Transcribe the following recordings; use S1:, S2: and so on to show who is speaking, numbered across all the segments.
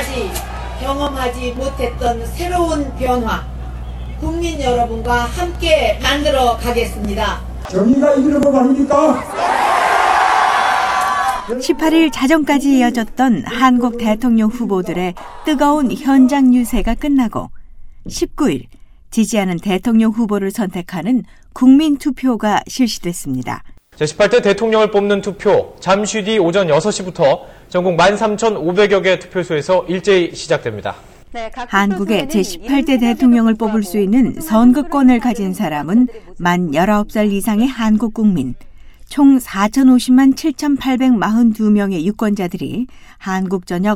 S1: 이때까지 경험하지 못했던 새로운 변화, 국민 여러분과 함께 만들어 가겠습니다.
S2: 정의가 이기는 법 아닙니까?
S3: 18일 자정까지 이어졌던 한국 대통령 후보들의 뜨거운 현장 유세가 끝나고 19일 지지하는 대통령 후보를 선택하는 국민투표가 실시됐습니다.
S4: 제18대 대통령을 뽑는 투표 잠시 뒤 오전 6시부터 전국 13,500여 개 투표소에서 일제히 시작됩니다.
S3: 한국의 제18대 대통령을 뽑을 수 있는 선거권을 가진 사람은 만 19살 이상의 한국 국민, 총 4,050만 7,842명의 유권자들이 한국 전역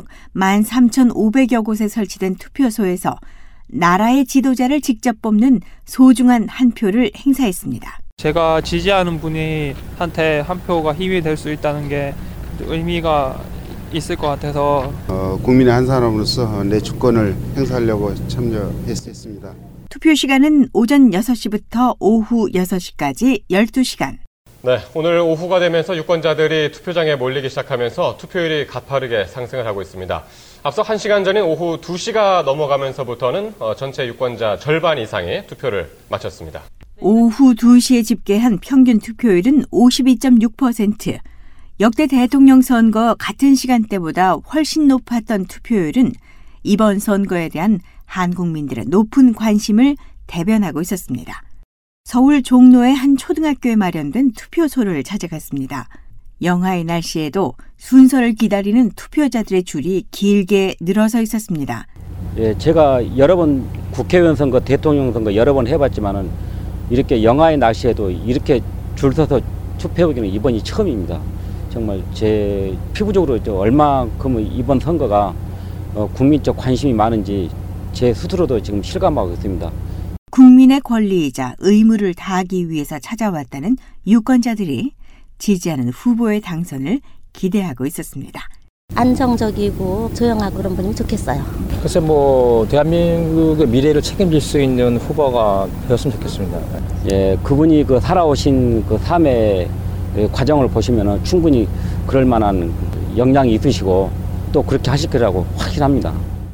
S3: 13,500여 곳에 설치된 투표소에서 나라의 지도자를 직접 뽑는 소중한 한 표를 행사했습니다.
S5: 제가 지지하는 분이 한테 한 표가 힘이 될 수 있다는 게 의미가 있을 것 같아서
S6: 국민의 한 사람으로서 내 주권을 행사하려고 참여했습니다.
S3: 투표 시간은 오전 6시부터 오후 6시까지 12시간.
S4: 네, 오늘 오후가 되면서 유권자들이 투표장에 몰리기 시작하면서 투표율이 가파르게 상승을 하고 있습니다. 앞서 1시간 전인 오후 2시가 넘어가면서부터는 전체 유권자 절반 이상이 투표를 마쳤습니다.
S3: 오후 2시에 집계한 평균 투표율은 52.6%. 역대 대통령 선거 같은 시간대보다 훨씬 높았던 투표율은 이번 선거에 대한 한국민들의 높은 관심을 대변하고 있었습니다. 서울 종로의 한 초등학교에 마련된 투표소를 찾아갔습니다. 영하의 날씨에도 순서를 기다리는 투표자들의 줄이 길게 늘어서 있었습니다.
S7: 예, 제가 여러 번 국회의원 선거, 대통령 선거 여러 번 해봤지만은 이렇게 영하의 날씨에도 이렇게 줄 서서 투표하기는 이번이 처음입니다. 정말 제 피부적으로 얼마큼 이번 선거가 국민적 관심이 많은지 제 스스로도 지금 실감하고 있습니다.
S3: 국민의 권리이자 의무를 다하기 위해서 찾아왔다는 유권자들이 지지하는 후보의 당선을 기대하고 있었습니다.
S8: 안정적이고 조용하고 그런 분이면 좋겠어요.
S9: 글쎄 대한민국의 미래를 책임질 수 있는 후보가 되었으면 좋겠습니다.
S7: 예, 그분이 살아오신 삶의 과정을 보시면 충분히 그럴 만한 역량이 있으시고 또 그렇게 하실 거라고 확신합니다.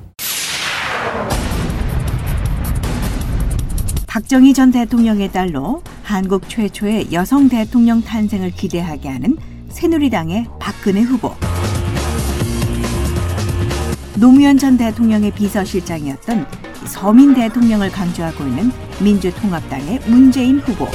S3: 박정희 전 대통령의 딸로 한국 최초의 여성 대통령 탄생을 기대하게 하는 새누리당의 박근혜 후보. 노무현 전 대통령의 비서실장이었던 서민 대통령을 강조하고 있는 민주통합당의 문재인 후보.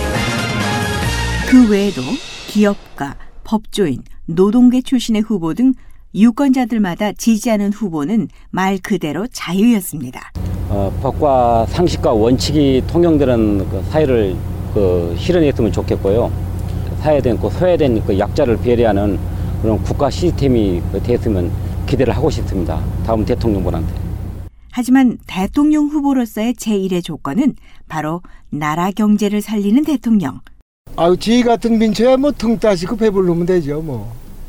S3: 그 외에도 기업가, 법조인, 노동계 출신의 후보 등 유권자들마다 지지하는 후보는 말 그대로 자유였습니다.
S7: 법과 상식과 원칙이 통용되는 사회를 실현했으면 좋겠고요. 사회된 소외된 약자를 배려하는 그런 국가 시스템이 됐으면 기대를 하고 싶습니다. 다음 대통령분한테.
S3: 하지만 대통령 후보로서의 제1의 조건은 바로 나라 경제를 살리는 대통령.
S2: 지 같은 민초야 등 따시고 배불르면 되죠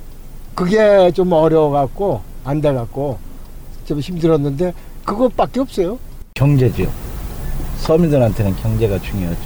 S2: 그게 좀 어려워갖고 안 돼갖고 좀 힘들었는데 그것밖에 없어요.
S9: 경제죠. 서민들한테는 경제가 중요하죠.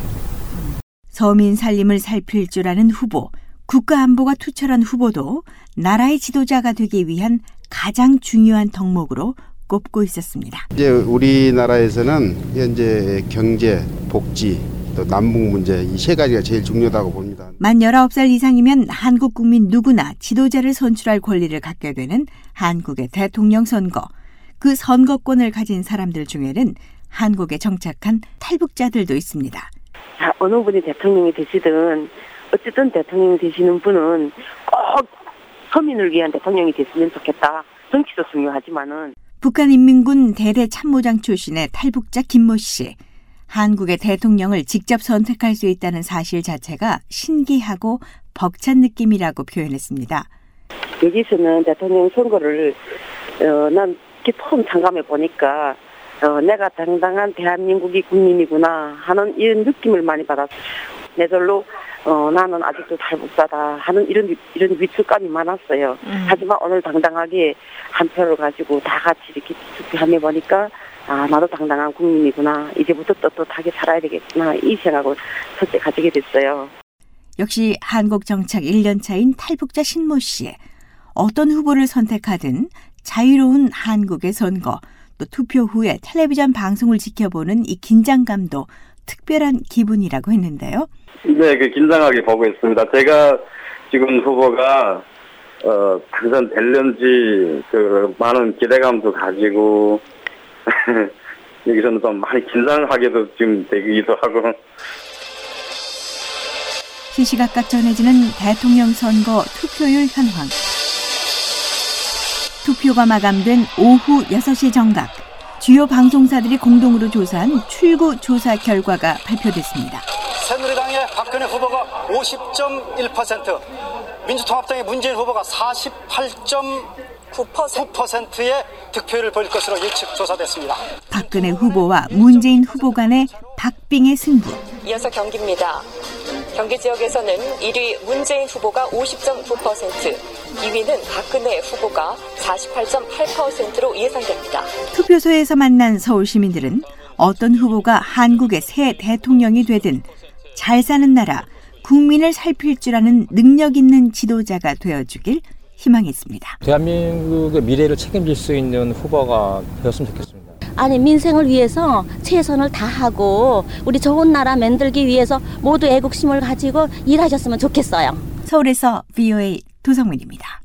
S3: 서민 살림을 살필 줄 아는 후보, 국가 안보가 투철한 후보도 나라의 지도자가 되기 위한 가장 중요한 덕목으로 꼽고 있었습니다.
S6: 이제 우리나라에서는 현재 경제, 복지, 또 남북 문제 이 세 가지가 제일 중요하다고 봅니다.
S3: 만 19살 이상이면 한국 국민 누구나 지도자를 선출할 권리를 갖게 되는 한국의 대통령 선거. 그 선거권을 가진 사람들 중에는 한국에 정착한 탈북자들도 있습니다.
S10: 어느 분이 대통령이 되시든 어쨌든 대통령이 되시는 분은 꼭 서민을 위한 대통령이 됐으면 좋겠다. 정치도 중요하지만은.
S3: 북한인민군 대대 참모장 출신의 탈북자 김모 씨. 한국의 대통령을 직접 선택할 수 있다는 사실 자체가 신기하고 벅찬 느낌이라고 표현했습니다.
S10: 여기서는 대통령 선거를 난 처음 참가해 보니까 내가 당당한 대한민국의 국민이구나 하는 이런 느낌을 많이 받았어요. 내절로 나는 아직도 탈북자다 하는 이런 위축감이 많았어요. 하지만 오늘 당당하게 한 표를 가지고 다 같이 이렇게 투표하며 보니까 나도 당당한 국민이구나. 이제부터 떳떳하게 살아야 되겠구나. 이 생각을 첫째 가지게 됐어요.
S3: 역시 한국 정착 1년 차인 탈북자 신모 씨. 어떤 후보를 선택하든 자유로운 한국의 선거, 또 투표 후에 텔레비전 방송을 지켜보는 이 긴장감도 특별한 기분이라고 했는데요.
S11: 네, 긴장하게 보고 있습니다. 제가 지금 후보가 당선될는지 많은 기대감도 가지고 여기서는 좀 많이 긴장하게도 지금 되기도 하고.
S3: 시시각각 전해지는 대통령 선거 투표율 현황. 투표가 마감된 오후 6시 정각, 주요 방송사들이 공동으로 조사한 출구 조사 결과가 발표됐습니다.
S12: 새누리당의 박근혜 후보가 50.1%, 민주통합당의 문재인 후보가 48.9%의 득표율을 보일 것으로 예측 조사됐습니다.
S3: 박근혜 후보와 문재인 후보 간의 박빙의 승부.
S13: 이어서 경기입니다. 경기 지역에서는 1위 문재인 후보가 50.9%, 2위는 박근혜 후보가 48.8%로 예상됩니다.
S3: 투표소에서 만난 서울 시민들은 어떤 후보가 한국의 새 대통령이 되든 잘 사는 나라, 국민을 살필 줄 아는 능력 있는 지도자가 되어주길 희망했습니다.
S9: 대한민국의 미래를 책임질 수 있는 후보가 되었으면 좋겠습니다.
S8: 아니, 민생을 위해서 최선을 다하고 우리 좋은 나라 만들기 위해서 모두 애국심을 가지고 일하셨으면 좋겠어요.
S3: 서울에서 VOA 도성민입니다.